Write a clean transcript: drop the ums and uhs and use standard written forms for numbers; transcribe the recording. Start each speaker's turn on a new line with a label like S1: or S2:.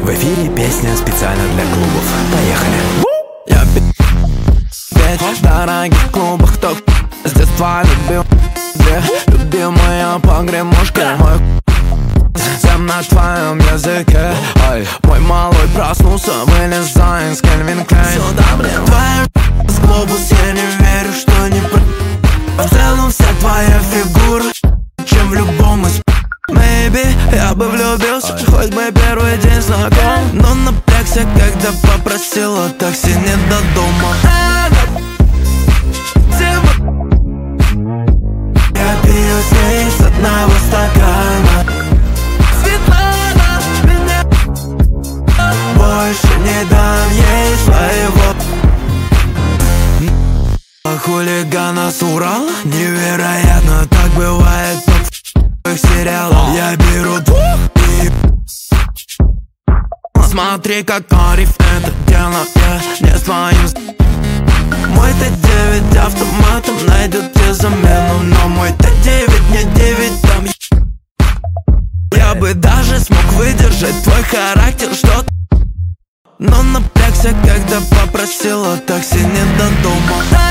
S1: В эфире песня специально для клубов. Поехали.
S2: Я петь в дорогих клубах, кто с детства любил. Любимая погремушка, мой всем на твоем языке. Ай, мой малой проснулся, вылезая из Кельвин Клейн. Сюда, блин, твоя с глобус, я не верю, что не про. В целом вся твоя фигура, чем в любом из. Maybe я бы влюбился, хоть бы первый день знаком. Но напрягся, когда попросила такси не до дома. Я пью с ней с одного стакана. Светлана, меня больше не дам ей своего. Хулигана с Урала, невероятно, так бывает в сериалах. Я беру двух и смотри, как Ариф это делает, не с твоим. Мой Т9 автоматом найдет тебе замену, но мой Т9 не 9 там. Я бы даже смог выдержать твой характер, что. Но напрягся, когда попросила такси не до дома.